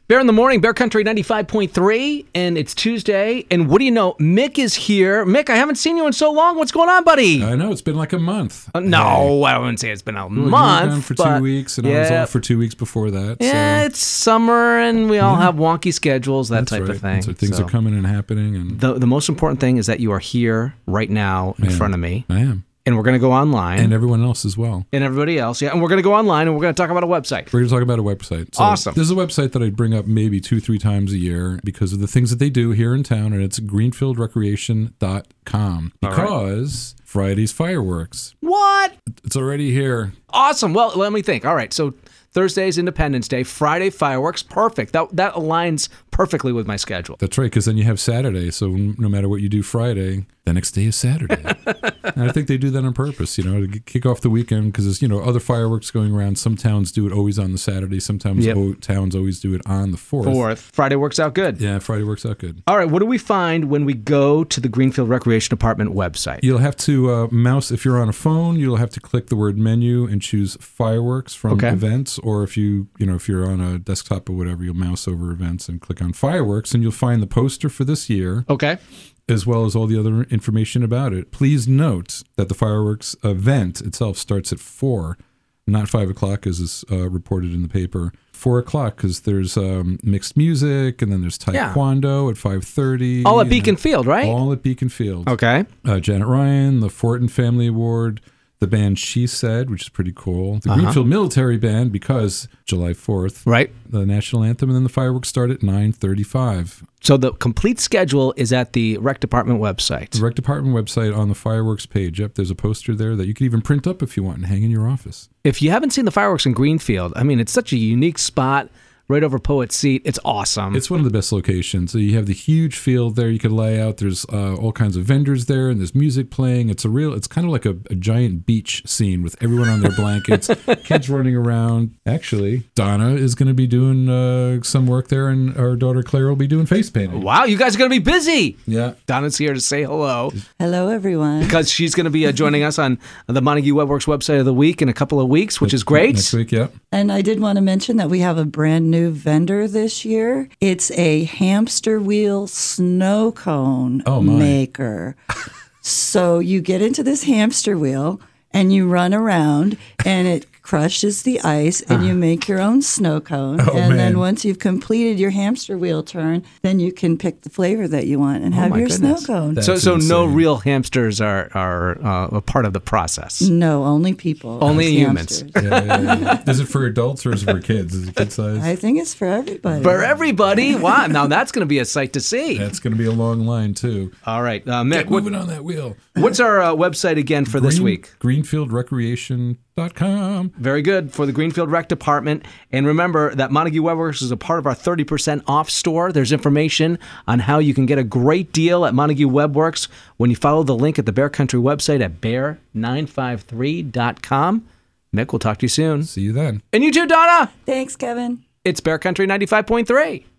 Bear in the Morning, Bear Country 95.3, and it's Tuesday, and what do you know? Mick is here. Mick, I haven't seen you in so long. What's going on, buddy? I know, it's been like a month. No, I wouldn't say it's been a month. You were gone for 2 weeks, and I was yeah. off for 2 weeks before that. Yeah, so. it's summer, and we all have wonky schedules, that That's type right. of thing. So things are coming and happening. And The most important thing is that you are here right now in front of me. I am. And we're going to go online. And everyone else as well. And everybody else, yeah. And we're going to go online, and we're going to talk about a website. We're going to talk about a website. So Awesome. This is a website that I bring up maybe 2-3 times a year because of the things that they do here in town, and it's greenfieldrecreation.com. Because Friday's fireworks. What? It's already here. Awesome. Well, let me think. All right, so Thursday's Independence Day, Friday fireworks, perfect. That aligns perfectly with my schedule. That's right, because then you have Saturday, so no matter what you do Friday, the next day is Saturday. And I think they do that on purpose, to kick off the weekend, because there's, other fireworks going around. Some towns do it always on the Saturday. Sometimes towns always do it on the 4th. Friday works out good. Yeah, Friday works out good. All right, what do we find when we go to the Greenfield Recreation Department website? You'll have to mouse, if you're on a phone, you'll have to click the word menu and choose fireworks from events, or if if you're on a desktop or whatever, you'll mouse over events and click on fireworks, and you'll find the poster for this year. Okay. As well as all the other information about it. Please note that the fireworks event itself starts at 4, not 5 o'clock as is reported in the paper. 4 o'clock because there's mixed music, and then there's taekwondo at 5:30. All at Beacon Field, right? All at Beacon Field. Okay. Janet Ryan, the Fortin Family Award, the band She Said, which is pretty cool. The Greenfield Military Band, because July 4th. Right. The national anthem, and then the fireworks start at 9:35. So the complete schedule is at the Rec Department website. The Rec Department website on the fireworks page. Yep, there's a poster there that you can even print up if you want and hang in your office. If you haven't seen the fireworks in Greenfield, it's such a unique spot. Right over Poet's Seat. It's awesome. It's one of the best locations. So you have the huge field there you could lay out. There's all kinds of vendors there, and there's music playing. It's kind of like a giant beach scene with everyone on their blankets, kids running around. Actually, Donna is going to be doing some work there, and our daughter Claire will be doing face painting. Wow, you guys are going to be busy. Yeah. Donna's here to say hello. Hello, everyone. Because she's going to be joining us on the Montague Webworks website of the week in a couple of weeks, which is great. Next week, yeah. And I did want to mention that we have a brand new vendor this year. It's a hamster wheel snow cone maker. So you get into this hamster wheel and you run around, and it crushes the ice, and you make your own snow cone. Then once you've completed your hamster wheel turn, then you can pick the flavor that you want and have your snow cone. So no real hamsters are a part of the process? No, only people. Only humans. Yeah. Is it for adults or is it for kids? Is it kid size? I think it's for everybody. For everybody? Wow. Now that's going to be a sight to see. That's going to be a long line, too. All right. Mick, moving on that wheel. What's our website again for this week? greenfieldrecreation.com. Very good, for the Greenfield Rec Department. And remember that Montague Webworks is a part of our 30% off store. There's information on how you can get a great deal at Montague Webworks when you follow the link at the Bear Country website at bear953.com. Mick, we'll talk to you soon. See you then. And you too, Donna. Thanks, Kevin. It's Bear Country 95.3.